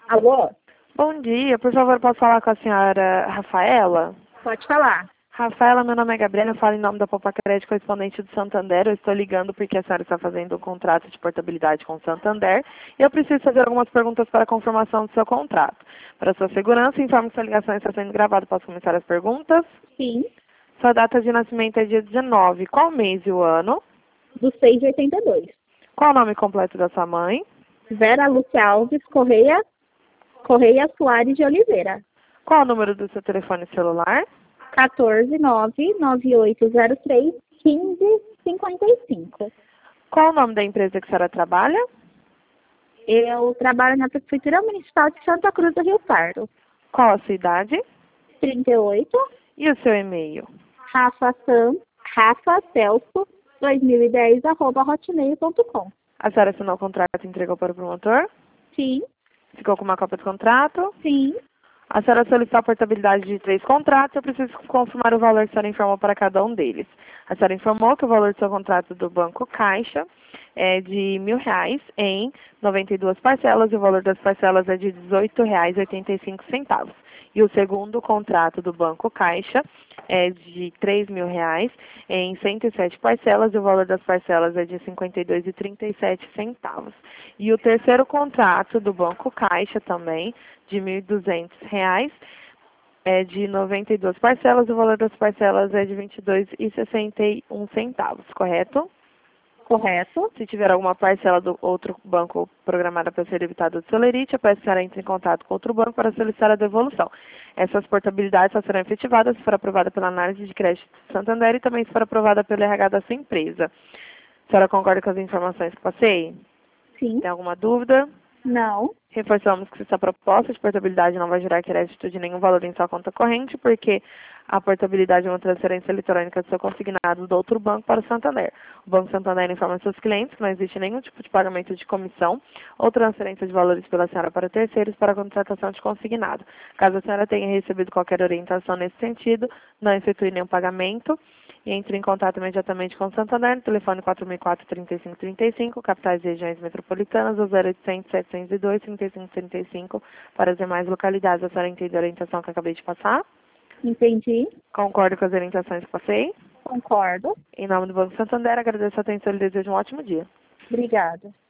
Alô? Bom dia, por favor, posso falar com a senhora Rafaela? Pode falar. Rafaela, meu nome é Gabriela, eu falo em nome da Poupa Crédito Correspondente do Santander. Eu estou ligando porque a senhora está fazendo um contrato de portabilidade com o Santander e eu preciso fazer algumas perguntas para a confirmação do seu contrato. Para sua segurança, informo que sua ligação está sendo gravada. Posso começar as perguntas? Sim, Sua data de nascimento é dia 19. Qual mês e o ano? do 682. Qual o nome completo da sua mãe? Vera Lúcia Alves Correia Soares de Oliveira. Qual o número do seu telefone celular? 14998031555. Qual o nome da empresa que a senhora trabalha? Eu trabalho na Prefeitura Municipal de Santa Cruz do Rio Pardo. Qual a sua idade? 38, E o seu e-mail? Rafa Celso 2010 @hotmail.com. A senhora assinou o contrato e entregou para o promotor? Sim, Ficou com uma cópia do contrato? sim, A senhora solicitou a portabilidade de 3 contratos, eu preciso confirmar o valor que a senhora informou para cada um deles. A senhora informou que o valor do seu contrato do Banco Caixa é de R$ 1.000 em 92 parcelas e o valor das parcelas é de R$ 18,85. E o segundo contrato do Banco Caixa é de R$ 3.000 em 107 parcelas e o valor das parcelas é de R$ 52,37. E o terceiro contrato do Banco Caixa também, de R$ 1.200, é de 92 parcelas e o valor das parcelas é de R$ 22,61, correto? correto. Se tiver alguma parcela do outro banco programada para ser debitada do Celerite, a peça será entre em contato com outro banco para solicitar a devolução. Essas portabilidades só serão efetivadas se for aprovada pela análise de crédito do Santander e também se for aprovada pelo RH da sua empresa. A senhora concorda com as informações que passei? Sim, Tem alguma dúvida? não, Reforçamos que essa proposta de portabilidade não vai gerar crédito de nenhum valor em sua conta corrente, porque a portabilidade é uma transferência eletrônica do seu consignado do outro banco para o Santander. O Banco Santander informa seus clientes que não existe nenhum tipo de pagamento de comissão ou transferência de valores pela senhora para terceiros para a contratação de consignado. Caso a senhora tenha recebido qualquer orientação nesse sentido, não efetue nenhum pagamento e entre em contato imediatamente com o Santander no telefone 4004-3535, capitais e regiões metropolitanas, ou 0800-702-3535 para as demais localidades. A senhora entendeu a orientação que eu acabei de passar? entendi, Concordo com as orientações que passei? concordo. Em nome do Banco Santander, agradeço a atenção e lhe desejo um ótimo dia. Obrigada.